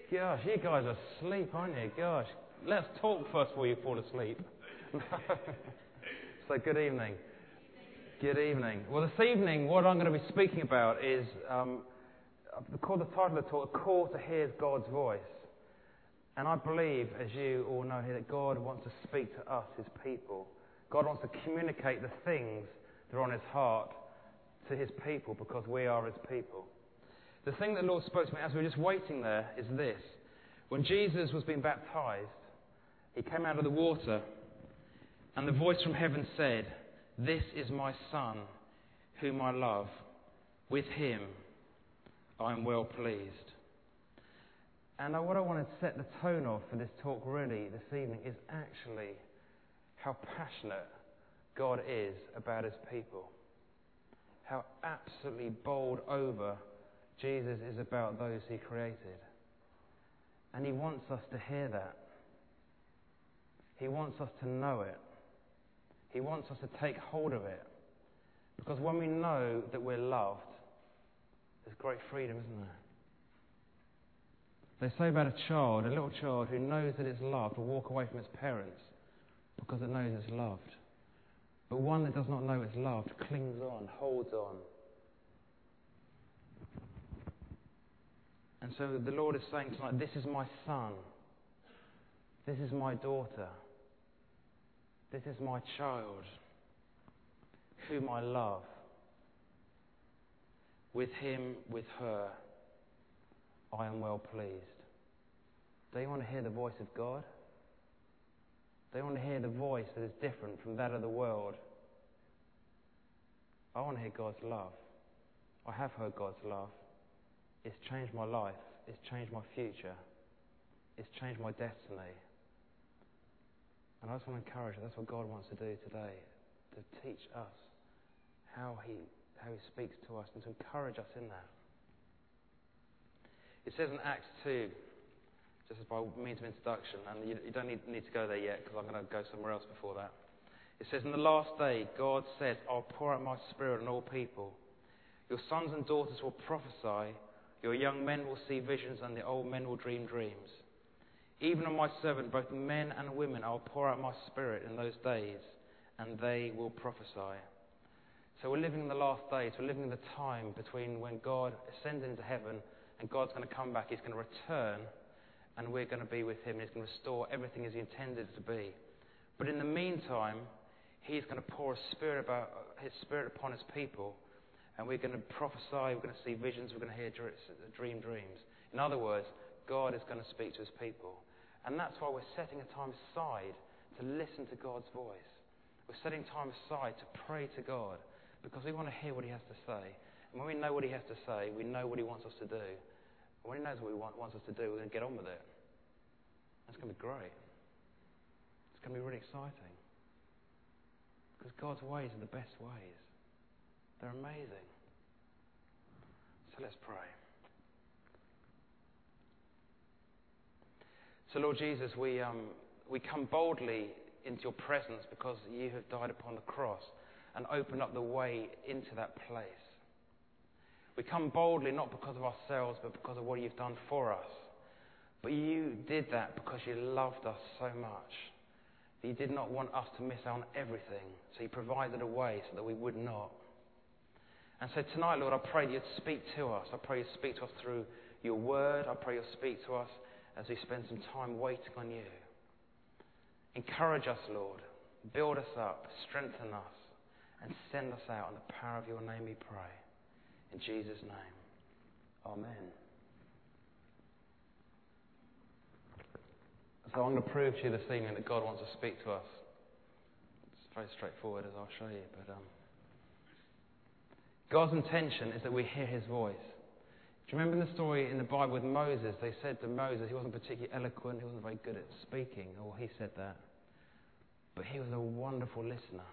Gosh, you guys are asleep, aren't you? Gosh, let's talk first before you fall asleep. So good evening. Good evening. Well, this evening, what I'm going to be speaking about is, I've called the title of the talk, A Call to Hear God's Voice. And I believe, as you all know here, that God wants to speak to us, His people. God wants to communicate the things that are on His heart to His people because we are His people. The thing that the Lord spoke to me as we were just waiting there is this. When Jesus was being baptized, He came out of the water and the voice from heaven said, "This is my Son, whom I love. With Him I am well pleased." And what I want to set the tone of for this talk really this evening is actually how passionate God is about His people. How absolutely bowled over Jesus is about those He created. And He wants us to hear that. He wants us to know it. He wants us to take hold of it. Because when we know that we're loved, there's great freedom, isn't there? They say about a little child who knows that it's loved will walk away from its parents because it knows it's loved. But one that does not know it's loved clings on, holds on. And so the Lord is saying tonight, this is my son. This is my daughter. This is my child, whom I love. With him, with her, I am well pleased. Do you want to hear the voice of God? Do you want to hear the voice that is different from that of the world? I want to hear God's love. I have heard God's love. It's changed my life. It's changed my future. It's changed my destiny. And I just want to encourage you, that's what God wants to do today, to teach us how He speaks to us and to encourage us in that. It says in Acts 2, just as by means of introduction, and you don't need to go there yet because I'm going to go somewhere else before that. It says, "In the last day, God says, I'll pour out my Spirit on all people. Your sons and daughters will prophesy, your young men will see visions, and the old men will dream dreams. Even on my servant, both men and women, I'll pour out my Spirit in those days, and they will prophesy." So we're living in the last days. We're living in the time between when God ascended into heaven and God's going to come back. He's going to return, and we're going to be with Him. He's going to restore everything as He intended it to be. But in the meantime, He's going to pour His Spirit upon His people, and we're going to prophesy, we're going to see visions, we're going to hear dream dreams. In other words, God is going to speak to His people. And that's why we're setting a time aside to listen to God's voice. We're setting time aside to pray to God because we want to hear what He has to say. And when we know what He has to say, we know what He wants us to do. And when He knows what He wants us to do, we're going to get on with it. That's going to be great. It's going to be really exciting. Because God's ways are the best ways. They're amazing. So let's pray. So Lord Jesus, we come boldly into your presence because you have died upon the cross and opened up the way into that place. We come boldly not because of ourselves but because of what you've done for us. But you did that because you loved us so much. You did not want us to miss out on everything. So you provided a way so that we would not. And so tonight, Lord, I pray that you'd speak to us. I pray you'd speak to us through your word. I pray you'll speak to us as we spend some time waiting on you. Encourage us, Lord. Build us up. Strengthen us. And send us out. In the power of your name we pray. In Jesus' name. Amen. So I'm going to prove to you this evening that God wants to speak to us. It's very straightforward, as I'll show you. But God's intention is that we hear His voice. Do you remember the story in the Bible with Moses? They said to Moses he wasn't particularly eloquent, he wasn't very good at speaking, or he said that. But he was a wonderful listener.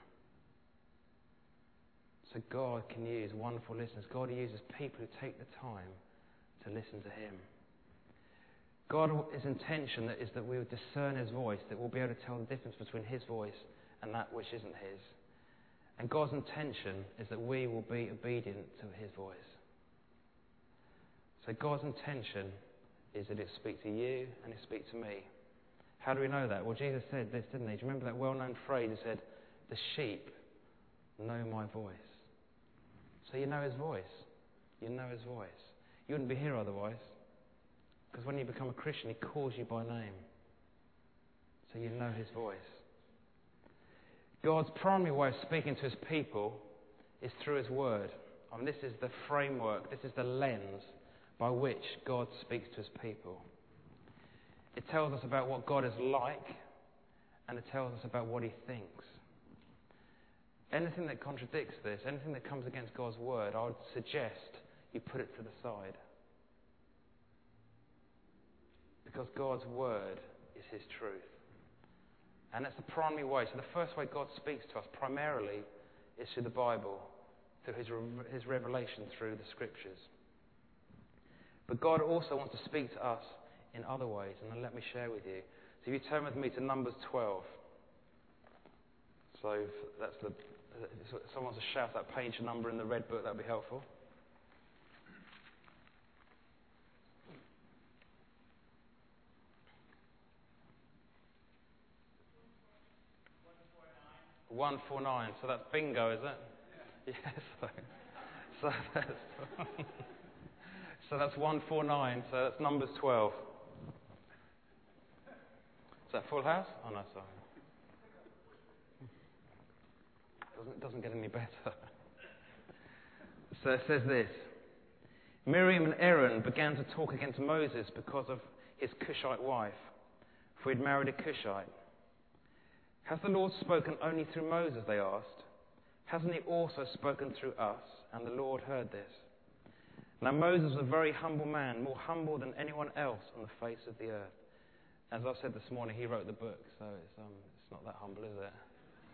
So God can use wonderful listeners. God uses people who take the time to listen to Him. God's intention is that we will discern His voice, that we'll be able to tell the difference between His voice and that which isn't His. And God's intention is that we will be obedient to His voice. So God's intention is that it speaks to you and it speaks to me. How do we know that? Well, Jesus said this, didn't he? Do you remember that well-known phrase? He said, "The sheep know my voice." So you know his voice. You know his voice. You wouldn't be here otherwise. Because when you become a Christian, he calls you by name. So you know his voice. God's primary way of speaking to his people is through his word. I mean, this is the framework, this is the lens by which God speaks to his people. It tells us about what God is like, and it tells us about what he thinks. Anything that contradicts this, anything that comes against God's word, I would suggest you put it to the side. Because God's word is his truth. And that's the primary way. So the first way God speaks to us primarily is through the Bible, through his revelation through the scriptures. But God also wants to speak to us in other ways, and then let me share with you. So if you turn with me to Numbers 12. So that's if someone wants to shout that page number in the red book, that would be helpful. $149. 149. So that's bingo, is it? Yeah. So that's 149. So that's Numbers 12. Is that Full House? Oh no, sorry. Doesn't get any better. So it says this: Miriam and Aaron began to talk against Moses because of his Cushite wife, for he'd married a Cushite. Has the Lord spoken only through Moses, they asked. Hasn't he also spoken through us? And the Lord heard this. Now Moses was a very humble man, more humble than anyone else on the face of the earth. As I said this morning, he wrote the book, so it's not that humble, is it?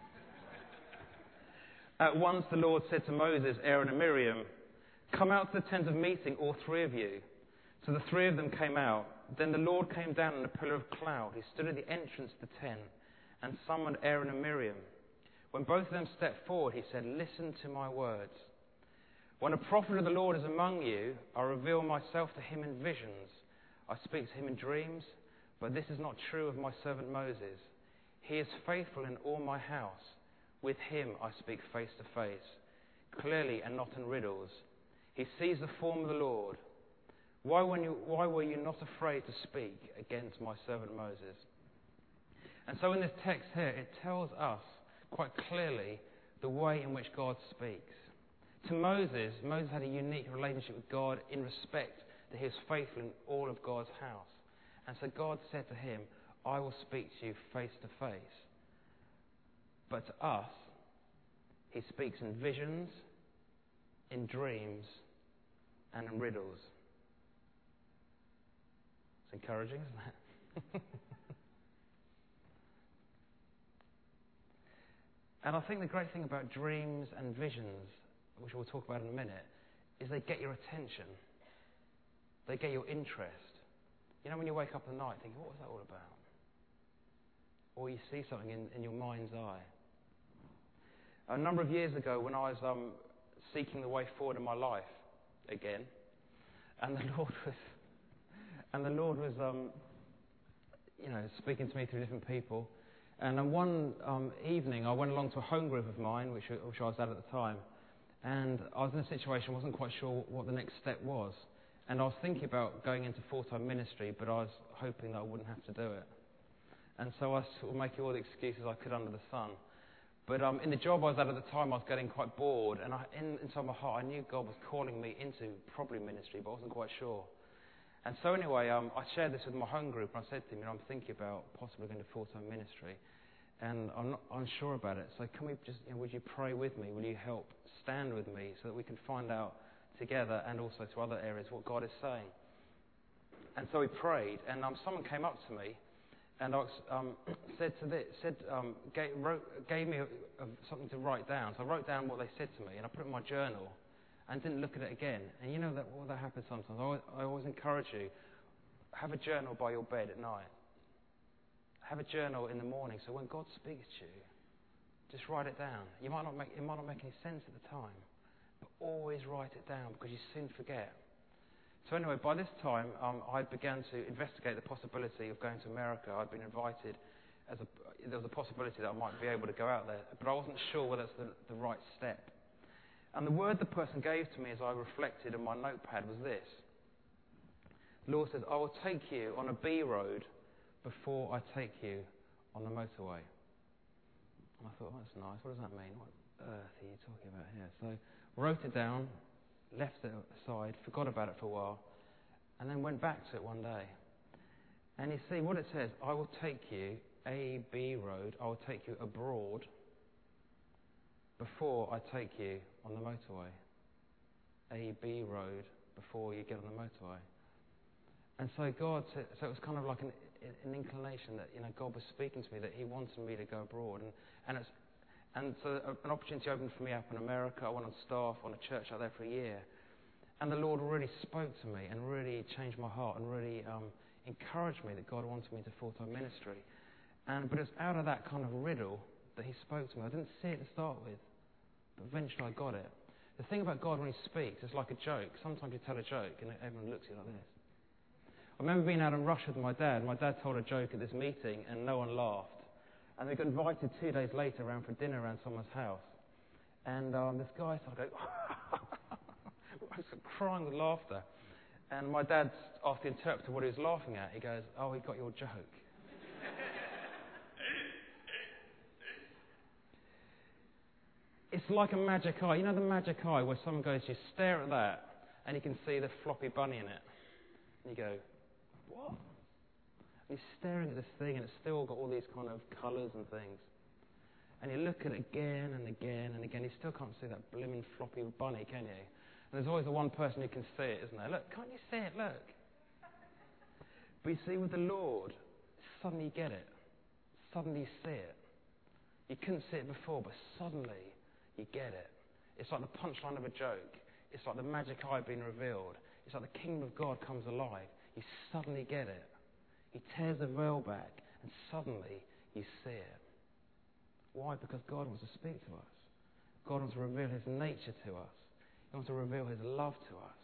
At once the Lord said to Moses, Aaron and Miriam, "Come out to the tent of meeting, all three of you." So the three of them came out. Then the Lord came down in a pillar of cloud. He stood at the entrance to the tent and summoned Aaron and Miriam. When both of them stepped forward, he said, "Listen to my words. When a prophet of the Lord is among you, I reveal myself to him in visions. I speak to him in dreams, but this is not true of my servant Moses. He is faithful in all my house. With him I speak face to face, clearly and not in riddles. He sees the form of the Lord. Why were you not afraid to speak against my servant Moses?" And so in this text here, it tells us quite clearly the way in which God speaks. To Moses had a unique relationship with God in respect that he was faithful in all of God's house. And so God said to him, "I will speak to you face to face." But to us, he speaks in visions, in dreams, and in riddles. It's encouraging, isn't it? And I think the great thing about dreams and visions, which we'll talk about in a minute, is they get your attention. They get your interest. You know, when you wake up at night thinking, what was that all about? Or you see something in your mind's eye. A number of years ago, when I was seeking the way forward in my life again, and the Lord was speaking to me through different people. And one evening, I went along to a home group of mine, which I was at the time, and I was in a situation I wasn't quite sure what the next step was. And I was thinking about going into full-time ministry, but I was hoping that I wouldn't have to do it. And so I was sort of making all the excuses I could under the sun. But in the job I was at the time, I was getting quite bored, and inside my heart, I knew God was calling me into probably ministry, but I wasn't quite sure. And so anyway, I shared this with my home group, and I said to them, I'm thinking about possibly going to full-time ministry, and I'm not unsure about it. So can we just, would you pray with me? Will you help stand with me so that we can find out together, and also to other areas, what God is saying? And so we prayed, and someone came up to me, and gave me something to write down. So I wrote down what they said to me, and I put it in my journal, and didn't look at it again. And you know that happens sometimes. I always encourage you, have a journal by your bed at night. Have a journal in the morning, so when God speaks to you, just write it down. It might not make any sense at the time, but always write it down, because you soon forget. So anyway, by this time, I began to investigate the possibility of going to America. I'd been invited. There was a possibility that I might be able to go out there, but I wasn't sure whether it's the right step. And the word the person gave to me as I reflected on my notepad was this. The Lord says, I will take you on a B road before I take you on the motorway. And I thought, oh, that's nice. What does that mean? What on earth are you talking about here? So I wrote it down, left it aside, forgot about it for a while, and then went back to it one day. And you see what it says, I will take you, A, B road, I will take you abroad before I take you on the motorway. A, B road before you get on the motorway. And so God said, so it was kind of like an inclination that, God was speaking to me, that he wanted me to go abroad. And so an opportunity opened for me up in America. I went on staff on a church out there for a year. And the Lord really spoke to me and really changed my heart and really encouraged me that God wanted me to full-time ministry. But it was out of that kind of riddle that he spoke to me. I didn't see it to start with, but eventually I got it. The thing about God when he speaks, it's like a joke. Sometimes you tell a joke and everyone looks at you like this. I remember being out in Russia with my dad. My dad told a joke at this meeting and no one laughed. And we got invited 2 days later around for dinner around someone's house. And this guy started going, I was crying with laughter. And my dad asked the interpreter what he was laughing at. He goes, oh, he got your joke. It's like a magic eye. You know the magic eye where someone goes, you stare at that and you can see the floppy bunny in it. And you go, what? And you're staring at this thing and it's still got all these kind of colours and things. And you look at it again and again and again. You still can't see that blimmin' floppy bunny, can you? And there's always the one person who can see it, isn't there? Look, can't you see it? Look. But you see, with the Lord, suddenly you get it. Suddenly you see it. You couldn't see it before, but suddenly you get it. It's like the punchline of a joke. It's like the magic eye being revealed. It's like the kingdom of God comes alive. You suddenly get it. He tears the veil back, and suddenly you see it. Why? Because God wants to speak to us. God wants to reveal his nature to us. He wants to reveal his love to us.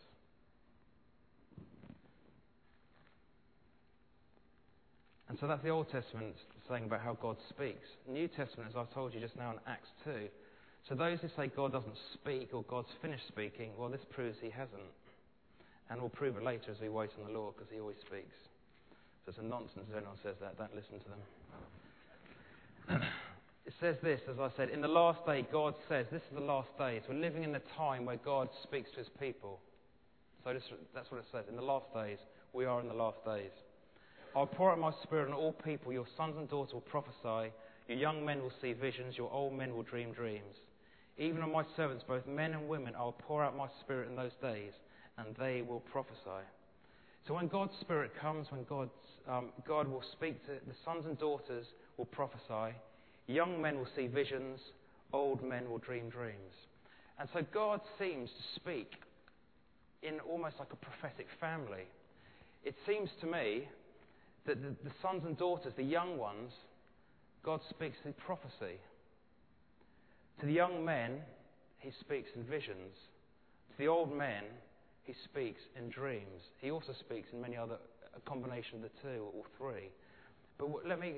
And so that's the Old Testament saying about how God speaks. The New Testament, as I've told you just now in Acts 2, so those who say God doesn't speak or God's finished speaking, well, this proves he hasn't. And we'll prove it later as we wait on the Lord, because he always speaks. So it's a nonsense if anyone says that. Don't listen to them. It says this, as I said, in the last day, God says, this is the last days. We're living in the time where God speaks to his people. So that's what it says. In the last days, we are in the last days. I'll pour out my spirit on all people. Your sons and daughters will prophesy. Your young men will see visions. Your old men will dream dreams. Even on my servants, both men and women, I will pour out my spirit in those days, and they will prophesy. So when God's Spirit comes, when God will speak to the sons and daughters will prophesy. Young men will see visions, old men will dream dreams. And so God seems to speak in almost like a prophetic family. It seems to me that the sons and daughters, the young ones, God speaks through prophecy. To the young men, he speaks in visions. To the old men, he speaks in dreams. He also speaks in many other, a combination of the two or three. But let me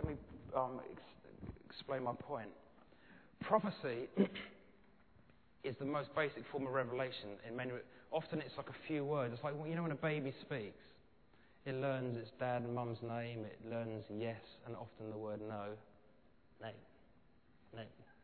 explain my point. Prophecy is the most basic form of revelation. Often it's like a few words. It's like, when a baby speaks, it learns its dad and mum's name. It learns yes and often the word no. No. No.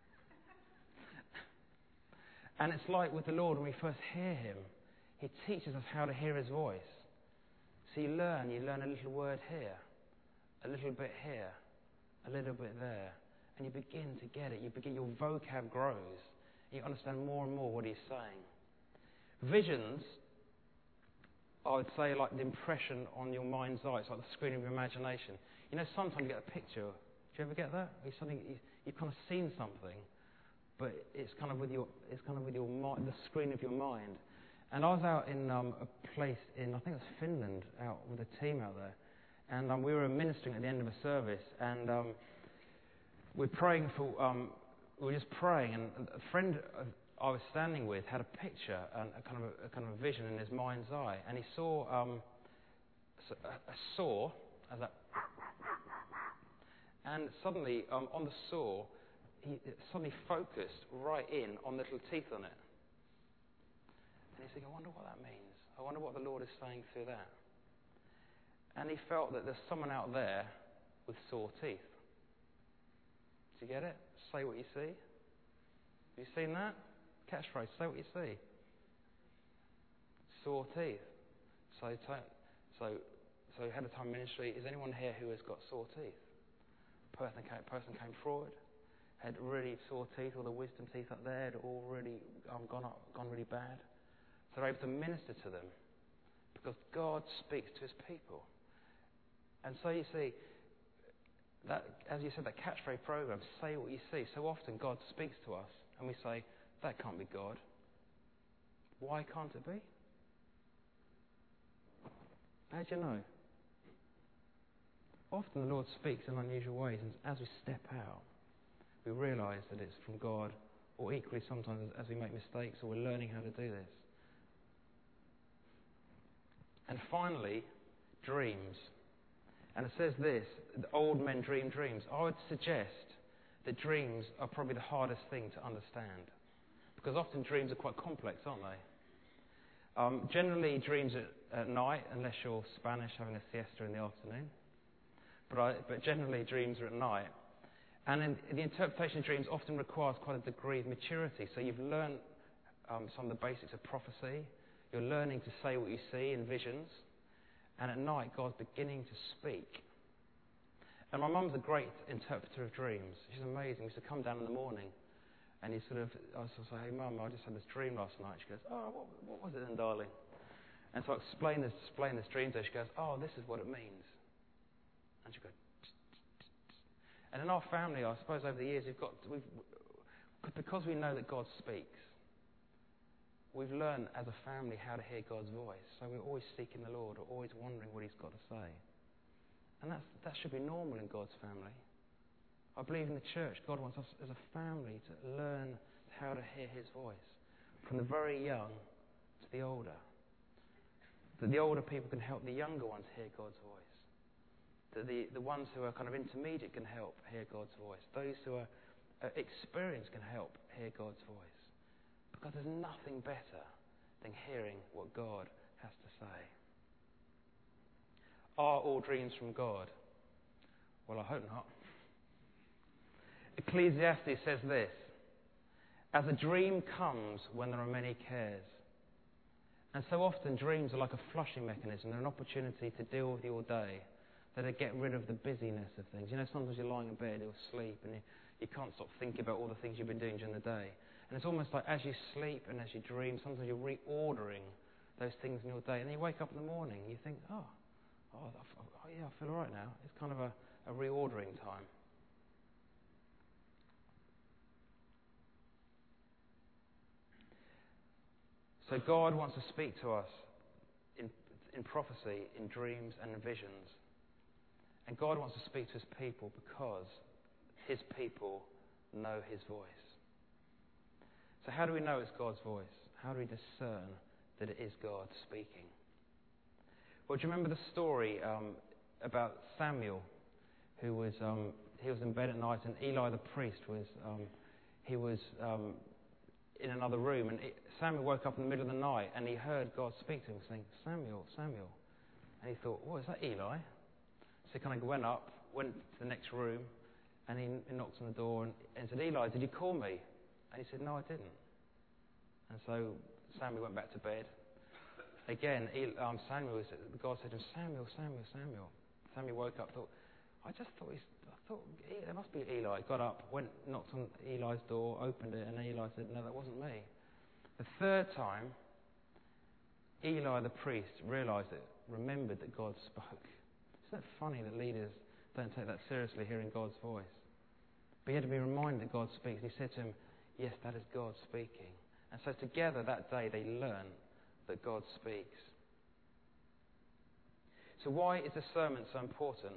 And it's like with the Lord, when we first hear him, he teaches us how to hear his voice. So you learn a little word here, a little bit here, a little bit there, and you begin to get it. Your vocab grows. You understand more and more what he's saying. Visions, I would say, like the impression on your mind's eye. It's like the screen of your imagination. Sometimes you get a picture. Do you ever get that? You've kind of seen something, but it's kind of with your mind, the screen of your mind. And I was out in a place in, I think it was Finland, out with a team out there. And we were ministering at the end of a service. And we were just praying. And a friend I was standing with had a picture and a kind of a vision in his mind's eye, and he saw a saw as that, and suddenly on the saw, he suddenly focused right in on the little teeth on it, and he's thinking, I wonder what that means. I wonder what the Lord is saying through that. And he felt that there's someone out there with sore teeth. Do you get it? Say what you see. Have you seen that? Catchphrase, say what you see. Sore teeth. So ahead of time ministry, is anyone here who has got sore teeth? Person came forward, had really sore teeth, all the wisdom teeth up there had all really gone really bad. So they're able to minister to them because God speaks to his people. And so you see, that, as you said, that catchphrase program, say what you see. So often God speaks to us and we say, that can't be God. Why can't it be? How do you know? Often the Lord speaks in unusual ways, and as we step out, we realise that it's from God, or equally sometimes as we make mistakes or we're learning how to do this. And finally, dreams. And it says this, the old men dream dreams. I would suggest that dreams are probably the hardest thing to understand, because often dreams are quite complex, aren't they? Generally, dreams at night, unless you're Spanish having a siesta in the afternoon. But generally, dreams are at night. And the interpretation of dreams often requires quite a degree of maturity. So you've learned some of the basics of prophecy. You're learning to say what you see in visions. And at night, God's beginning to speak. And my mum's a great interpreter of dreams. She's amazing. She used to come down in the morning, and I was sort of say, hey, Mum, I just had this dream last night. She goes, oh, what was it then, darling? And so I explain this dream to her. She goes, oh, this is what it means. And she goes, and in our family, I suppose over the years, because we know that God speaks, we've learned as a family how to hear God's voice. So we're always seeking the Lord, or always wondering what he's got to say. And that should be normal in God's family. I believe in the church, God wants us as a family to learn how to hear his voice, from the very young to the older. That the older people can help the younger ones hear God's voice. That the ones who are kind of intermediate can help hear God's voice. Those who are experienced can help hear God's voice. Because there's nothing better than hearing what God has to say. Are all dreams from God? Well, I hope not. Ecclesiastes says this, as a dream comes when there are many cares. And so often dreams are like a flushing mechanism. They're an opportunity to deal with your day. That to get rid of the busyness of things. You know, sometimes you're lying in bed or asleep and you can't stop thinking about all the things you've been doing during the day. And it's almost like as you sleep and as you dream, sometimes you're reordering those things in your day. And then you wake up in the morning and you think, oh yeah, I feel all right now. It's kind of a reordering time. So God wants to speak to us in prophecy, in dreams and in visions. And God wants to speak to his people because his people know his voice. So how do we know it's God's voice? How do we discern that it is God speaking? Well, do you remember the story about Samuel, who was he was in bed at night, and Eli the priest was in another room, and Samuel woke up in the middle of the night, and he heard God speak to him, saying, "Samuel, Samuel," and he thought, "Oh, is that Eli?" So he kind of went to the next room, and he knocked on the door and said, "Eli, did you call me?" And he said, "No, I didn't." And so Samuel went back to bed. Again, God said to him, "Samuel, Samuel, Samuel." Samuel woke up, thought, I thought it must be Eli. Got up, knocked on Eli's door, opened it, and Eli said, "No, that wasn't me." The third time, Eli the priest remembered that God spoke. Isn't that funny that leaders don't take that seriously, hearing God's voice? But he had to be reminded that God speaks. And he said to him, "Yes, that is God speaking." And so together that day they learned that God speaks. So why is discernment so important?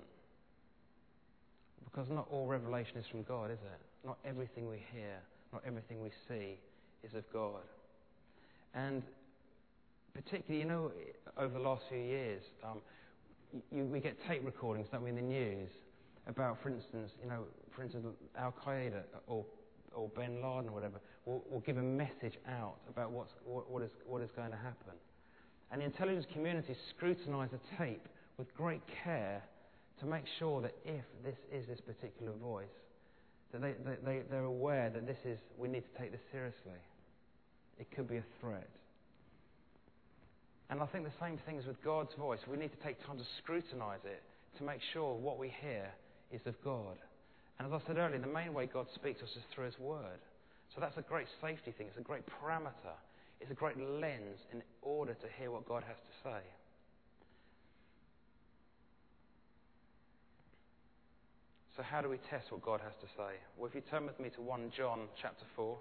Because not all revelation is from God, is it? Not everything we hear, not everything we see is of God. And particularly, over the last few years, we get tape recordings, don't we, in the news about, for instance, Al Qaeda or Bin Laden or whatever will give a message out about what is going to happen. And the intelligence community scrutinise the tape with great care to make sure that if this is this particular voice, that they're aware that we need to take this seriously. It could be a threat. And I think the same thing is with God's voice. We need to take time to scrutinise it to make sure what we hear is of God. And as I said earlier, the main way God speaks to us is through His Word. So that's a great safety thing. It's a great parameter. It's a great lens in order to hear what God has to say. So how do we test what God has to say? Well, if you turn with me to 1 John chapter 4.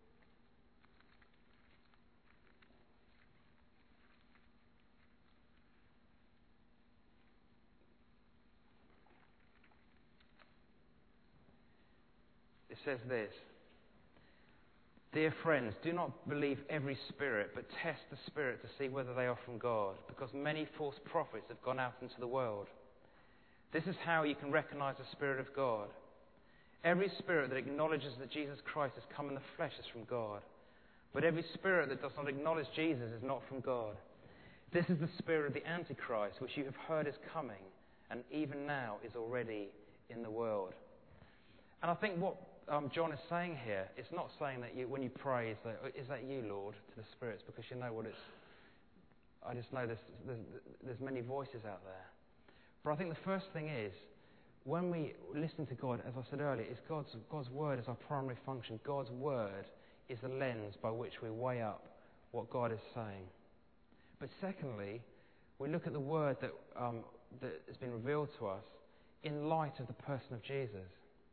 It says this: Dear friends, do not believe every spirit, but test the spirit to see whether they are from God, because many false prophets have gone out into the world. This is how you can recognize the Spirit of God. Every spirit that acknowledges that Jesus Christ has come in the flesh is from God. But every spirit that does not acknowledge Jesus is not from God. This is the spirit of the Antichrist, which you have heard is coming, and even now is already in the world. And I think what John is saying here, it's not saying that when you pray, is that you, Lord, to the spirits, because you know what it's... I just know there's many voices out there. But I think the first thing is, when we listen to God, as I said earlier, is God's Word is our primary function. God's Word is the lens by which we weigh up what God is saying. But secondly, we look at the Word that has been revealed to us in light of the person of Jesus.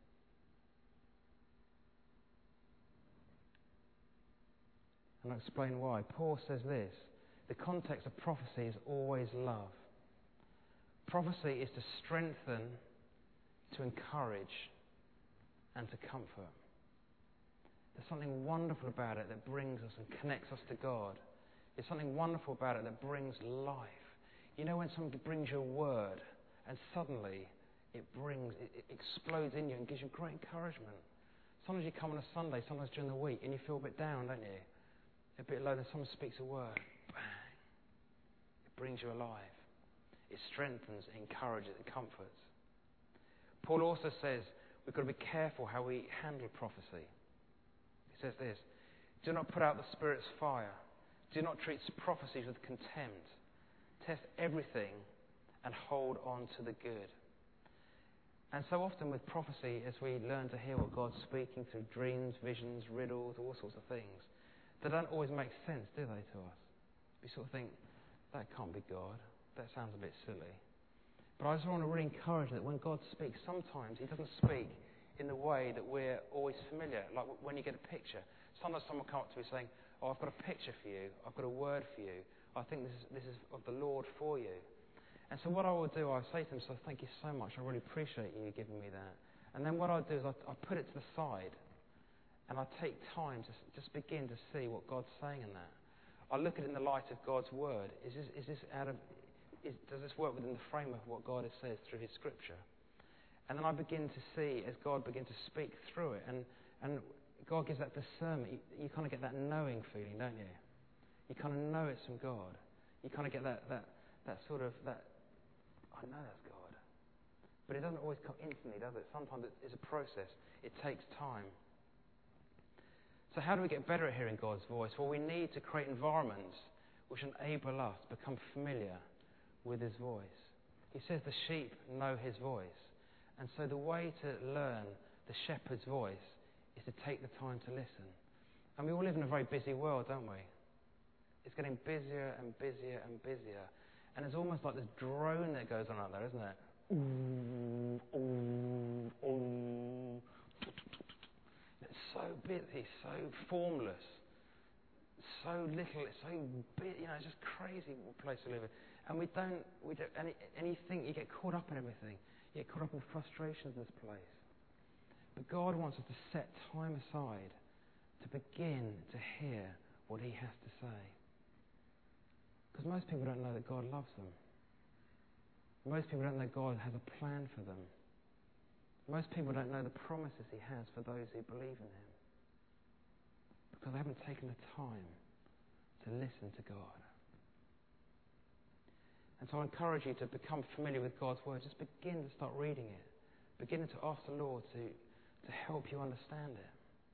And I'll explain why. Paul says this: the context of prophecy is always love. Prophecy is to strengthen, to encourage, and to comfort. There's something wonderful about it that brings us and connects us to God. There's something wonderful about it that brings life. You know when somebody brings you a word and suddenly it explodes in you and gives you great encouragement. Sometimes you come on a Sunday, sometimes during the week, and you feel a bit down, don't you? A bit low, then someone speaks a word. Bang! It brings you alive. It strengthens, it encourages, it comforts. Paul also says we've got to be careful how we handle prophecy. He says this: do not put out the Spirit's fire. Do not treat prophecies with contempt. Test everything and hold on to the good. And so often with prophecy, as we learn to hear what God's speaking through dreams, visions, riddles, all sorts of things, they don't always make sense, do they, to us? We sort of think, that can't be God. That sounds a bit silly. But I just want to really encourage that when God speaks, sometimes He doesn't speak in the way that we're always familiar. Like when you get a picture. Sometimes someone will come up to me saying, oh, I've got a picture for you. I've got a word for you. I think this is of the Lord for you. And so what I will do, I'll say to them, so thank you so much. I really appreciate you giving me that. And then what I'll do is I'll put it to the side. And I take time to just begin to see what God's saying in that. I look at it in the light of God's Word. Does this work within the framework of what God has said through His Scripture? And then I begin to see, as God begins to speak through it, and God gives that discernment. You kind of get that knowing feeling, don't you? You kind of know it's from God. You kind of get that sort of, I know that's God. But it doesn't always come instantly, does it? Sometimes it's a process. It takes time. So how do we get better at hearing God's voice? Well, we need to create environments which enable us to become familiar with His voice. He says the sheep know His voice. And so the way to learn the shepherd's voice is to take the time to listen. And we all live in a very busy world, don't we? It's getting busier and busier and busier. And it's almost like this drone that goes on out there, isn't it? Ooh, ooh, ooh. It's so busy, so formless, so little, it's so big, it's just crazy place to live in. And we don't, anything, you get caught up in everything. You get caught up in frustrations in this place. But God wants us to set time aside to to begin to hear what he has to say. Because most people don't know that God loves them. Most people don't know God has a plan for them. Most people don't know the promises he has for those who believe in him. Because they haven't taken the time to listen to God. And so I encourage you to become familiar with God's word. Just begin to start reading it. Begin to ask the Lord to help you understand it.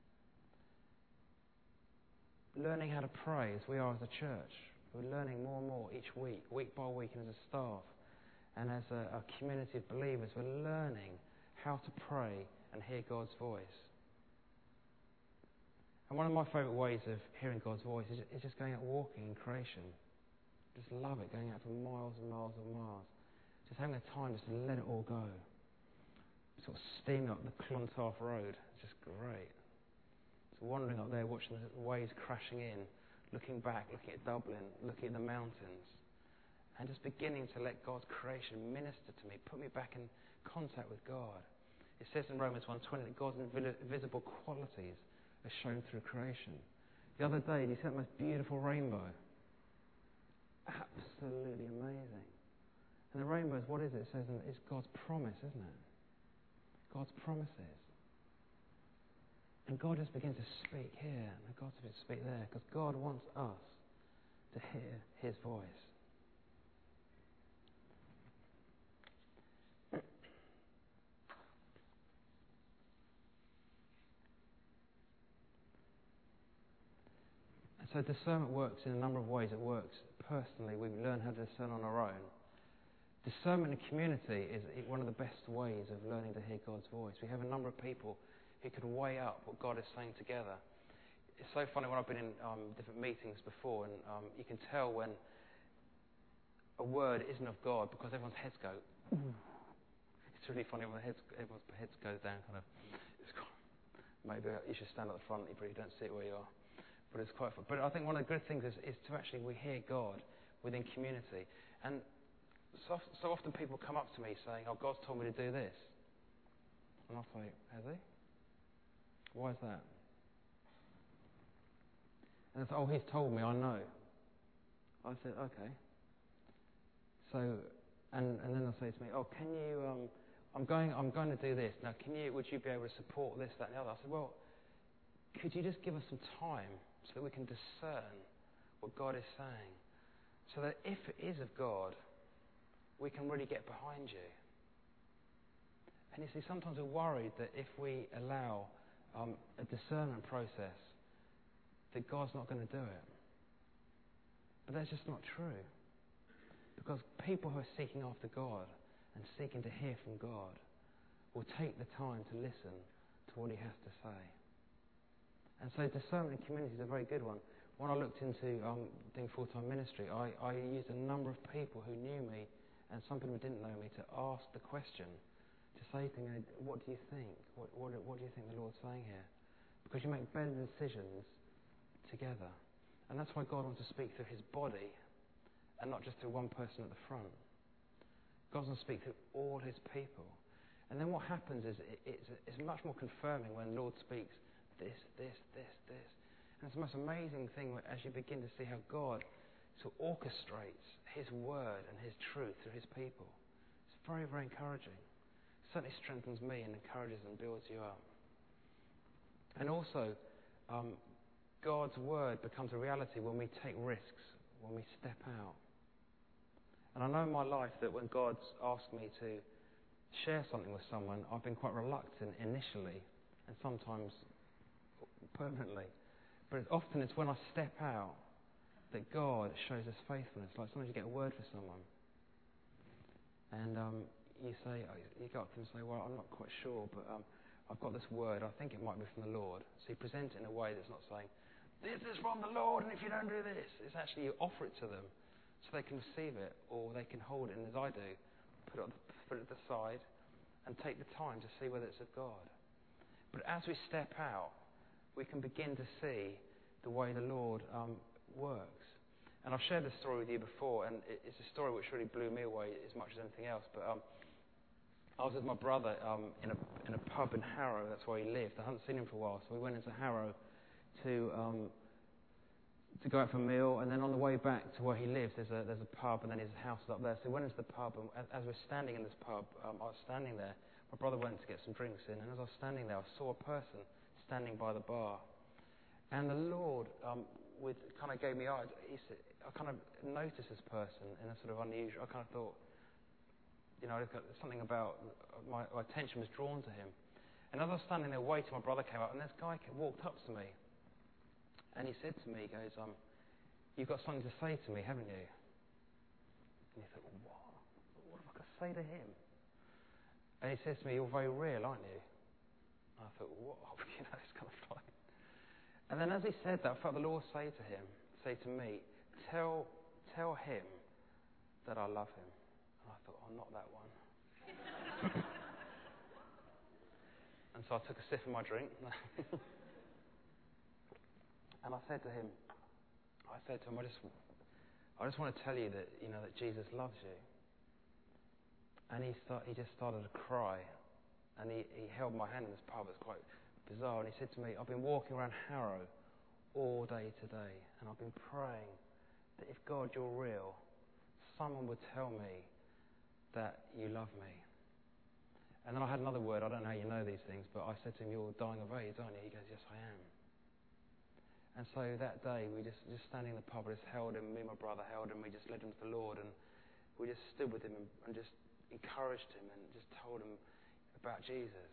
Learning how to pray as we are as a church. We're learning more and more each week by week, and as a staff and as a community of believers, we're learning how to pray and hear God's voice. And one of my favourite ways of hearing God's voice is just going out walking in creation. Just love it, going out for miles and miles and miles. Just having the time just to let it all go. Sort of steaming up the Clontarf Road. It's just great. Just wandering up there, watching the waves crashing in, looking back, looking at Dublin, looking at the mountains, and just beginning to let God's creation minister to me, put me back in contact with God. It says in Romans 1:20 that God's invisible qualities are shown through creation. The other day, he sent the most beautiful rainbow. Absolutely amazing. And the rainbow is, what is it? It says it's God's promise, isn't it? God's promises. And God just begins to speak here, and God begins to speak there, because God wants us to hear his voice. So discernment works in a number of ways. It works personally. We learn how to discern on our own. Discernment in community is one of the best ways of learning to hear God's voice. We have a number of people who can weigh up what God is saying together. It's so funny when I've been in different meetings before, and you can tell when a word isn't of God because everyone's heads go, ooh. It's really funny when everyone's heads go down, kind of. Maybe you should stand at the front, you probably don't see it where you are. But it's quite fun. But I think one of the good things is to actually we hear God within community. And so often people come up to me saying, oh, God's told me to do this. And I'll say, has he? Why is that? And they say, oh, he's told me, I know. I said, okay. So, and then they'll say to me, oh, can you, I'm going to do this. Now, would you be able to support this, that, and the other? I said, well, could you just give us some time so that we can discern what God is saying? So that if it is of God, we can really get behind you. And you see, sometimes we're worried that if we allow a discernment process, that God's not going to do it. But that's just not true. Because people who are seeking after God and seeking to hear from God will take the time to listen to what he has to say. And so discernment in community is a very good one. When I looked into doing full-time ministry, I used a number of people who knew me and some people who didn't know me to ask the question, to say to me, what do you think? What do you think the Lord's saying here? Because you make better decisions together. And that's why God wants to speak through his body and not just through one person at the front. God wants to speak through all his people. And then what happens is it's much more confirming when the Lord speaks this. And it's the most amazing thing as you begin to see how God sort of orchestrates his word and his truth through his people. It's very, very encouraging. It certainly strengthens me and encourages and builds you up. And also, God's word becomes a reality when we take risks, when we step out. And I know in my life that when God's asked me to share something with someone, I've been quite reluctant initially, and sometimes permanently. But often it's when I step out that God shows us faithfulness. Like sometimes you get a word for someone, and you go up to them and say, well, I'm not quite sure, but I've got this word, I think it might be from the Lord. So you present it in a way that's not saying, this is from the Lord, and if you don't do this, it's actually you offer it to them so they can receive it, or they can hold it, and as I do, put it at the side and take the time to see whether it's of God. But as we step out, we can begin to see the way the Lord works. And I've shared this story with you before, and it's a story which really blew me away as much as anything else. But I was with my brother in a pub in Harrow. That's where he lived. I hadn't seen him for a while, so we went into Harrow to go out for a meal, and then on the way back to where he lives, there's a pub, and then his house is up there. So we went into the pub, and as we're standing in this pub, I was standing there. My brother went to get some drinks in, and as I was standing there, I saw a person standing by the bar. And the Lord kind of gave me eyes. I kind of noticed this person in a sort of unusual. I kind of thought, something about my attention was drawn to him. And as I was standing there waiting, my brother came up, and this guy walked up to me. And he said to me, he goes, "You've got something to say to me, haven't you?" And he thought, "What? What have I got to say to him?" And he says to me, "You're very real, aren't you?" And I thought, "What?" It's kind of like. And then as he said that, I felt the Lord say to me, tell him that I love him. And I thought, "Oh, not that one." And so I took a sip of my drink. And I said to him, I just want to tell you that, that Jesus loves you. And he just started to cry. And he held my hand in this pub. It's quite bizarre. And he said to me, "I've been walking around Harrow all day today, and I've been praying that if God, you're real, someone would tell me that you love me." And then I had another word. I don't know how you know these things, but I said to him, "You're dying of AIDS, aren't you?" He goes, "Yes, I am." And so that day, we just standing in the pub, I just held him. Me and my brother held him. We just led him to the Lord, and we just stood with him and just encouraged him and just told him about Jesus.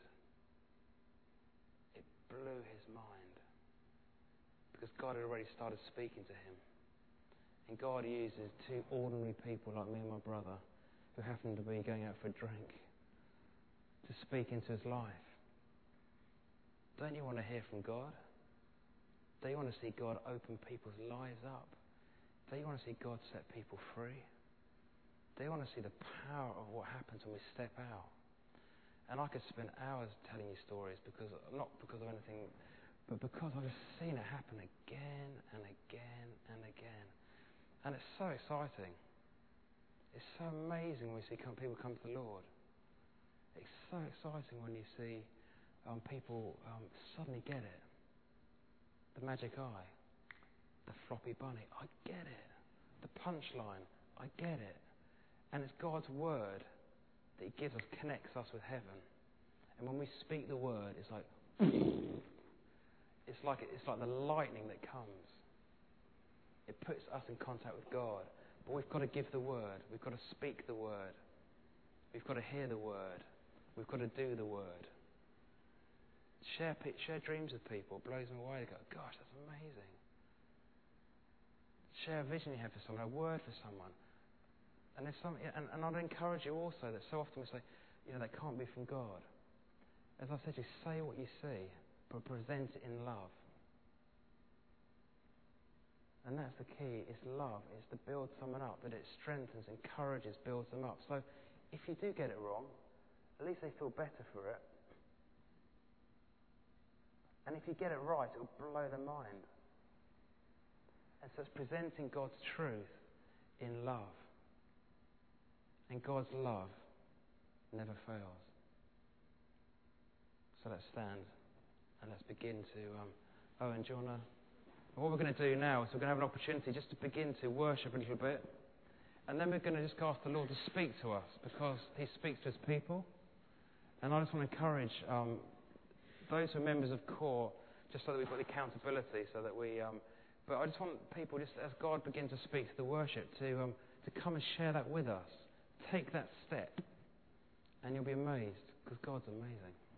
It blew his mind because God had already started speaking to him. And God uses two ordinary people like me and my brother, who happened to be going out for a drink, to speak into his life. Don't you want to hear from God? Don't you want to see God open people's lives up? Don't you want to see God set people free? Don't you want to see the power of what happens when we step out? And I could spend hours telling you stories, not because of anything, but because I've just seen it happen again and again and again. And it's so exciting. It's so amazing when we see people come to the Lord. It's so exciting when you see people suddenly get it. The magic eye, the floppy bunny, I get it. The punchline, I get it. And it's God's word that He gives us, connects us with heaven. And when we speak the word, it's like it's like the lightning that comes. It puts us in contact with God. But we've got to give the word. We've got to speak the word. We've got to hear the word. We've got to do the word. Share dreams with people. It blows them away. They go, "Gosh, that's amazing." Share a vision you have for someone, a word for someone. And I'd encourage you also that so often we say, that can't be from God. As I said, you say what you see, but present it in love. And that's the key. It's love. It's to build someone up, that it strengthens, encourages, builds them up. So if you do get it wrong, at least they feel better for it. And if you get it right, it will blow their mind. And so it's presenting God's truth in love. And God's love never fails. So let's stand and let's begin to... Owen, do you want to... What we're going to do now is we're going to have an opportunity just to begin to worship a little bit. And then we're going to just ask the Lord to speak to us, because He speaks to His people. And I just want to encourage those who are members of CORE, just so that we've got the accountability, so that we... but I just want people, just as God begins to speak to the worship, to come and share that with us. Take that step, and you'll be amazed, because God's amazing.